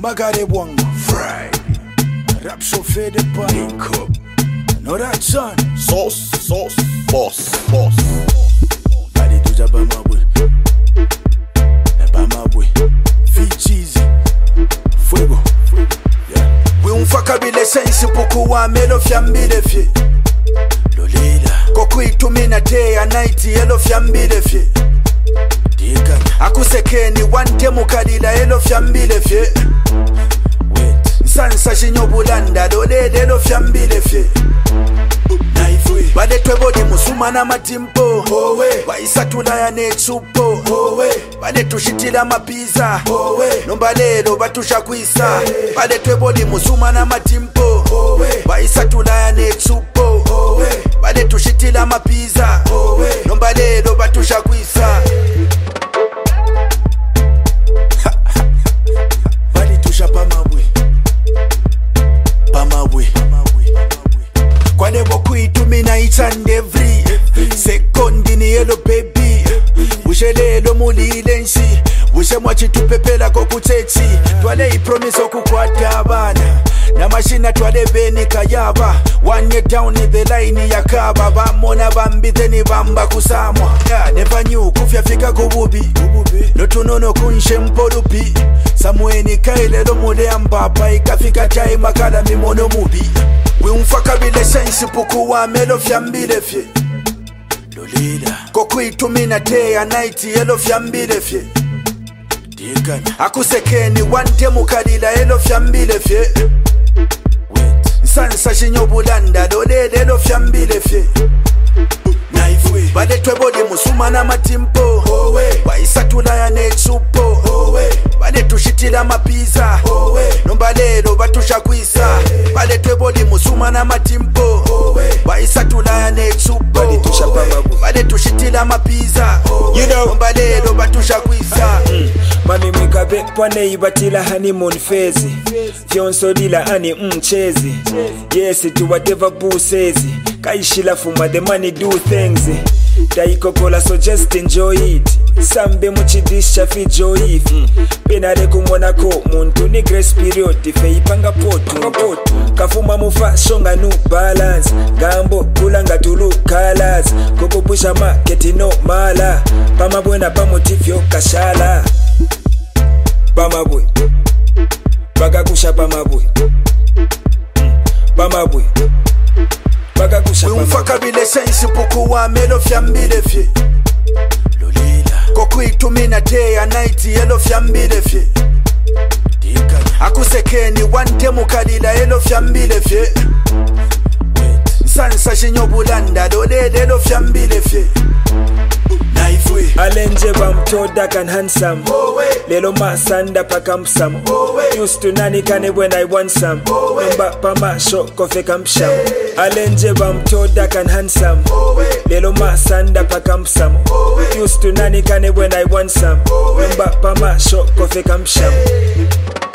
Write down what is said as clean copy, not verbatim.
Bagare Wang Friday. Rap chauffé de pan. Link up. No that son. Sauce, boss. Badi tuja bama boy. Bama boy. Fichizi. Fuego. Yeah. We unfakabile sensi puku wa melo fiambile fie. Lolila. Koku itumina day and night yelo fiambile fie. Akusekeni wante mukadila elo fiambile fie. Sansa shinyo bulanda dolede elo fiambile fie. Bade twebodi musuma na matimpo Waisatula ya nechupo Bade tushitila mapiza Nomba lelo batusha kwisa Bade twebodi musuma na matimpo Waisatula ya nechupo Bade tushitila mapiza Nomba lelo batusha kwisa Bade tusha pamabwe Kwa nebo kuitumina each and every second in yellow baby Wishe lelo mulile nshi Wishe mwachi tupepela kokuchechi Twale ipromise okukwata abana Na mashina twale beni kayaba One year down in the line ya kaba Bamona bambi theni bamba kusamwa Never knew kufya fika kububi Notunono kunshe mpolupi Samweni kailelo mule ambapa Ikafika chai makala mimono mubi We unfakabile sensi puku wa melo fiambile fie. Lolila. Koku itumina day and night yelo fiambile fie. Akusekeni wante mukadila elo fiambile fie. Sansa shinyo bulanda dolede elo fiambile fie. Bade twebodi musuma na matimpo Waisatula ya nechupo Bade tushitila mapiza Nomba lelo batusha kwisa Bade twebodi musuma na matimpo Waisatula ya nechupo Bade tushitila mapiza Nomba lelo batusha kwisa Mami mikabe pwane ibatila honeymoon phase Fionso dila ani mchezi Yes to whatever boo says Kaishila fuma the money do things Daiko kola so just enjoy it Sambe muchidisha fi joy Penale kumona ko muntu ni grace period Fe ipanga potu Kafuma mufa shonga nu balance Gambo kulanga tulu colors Koko pusha market no mala Pama buena pamotifyo kashala Pama boy Bagakusha pama boy Pama boy We unfakabile sensi puku wa melo fiambile fie. Lolila. Koku itumina day and night yelo fiambile fie. Akusekeni wante mukadila elo fiambile fie. Sansa shinyo bulanda dolede elo fiambile fie. Alenje bamto dark and handsome Lelo masanda pakamsam Used to nani kane when I want some Nomba pama show kofe kamsham Alenje bamto dark and handsome Lelo masanda pakamsam Used to nani kane when I want some Nomba pama show kofe kamsham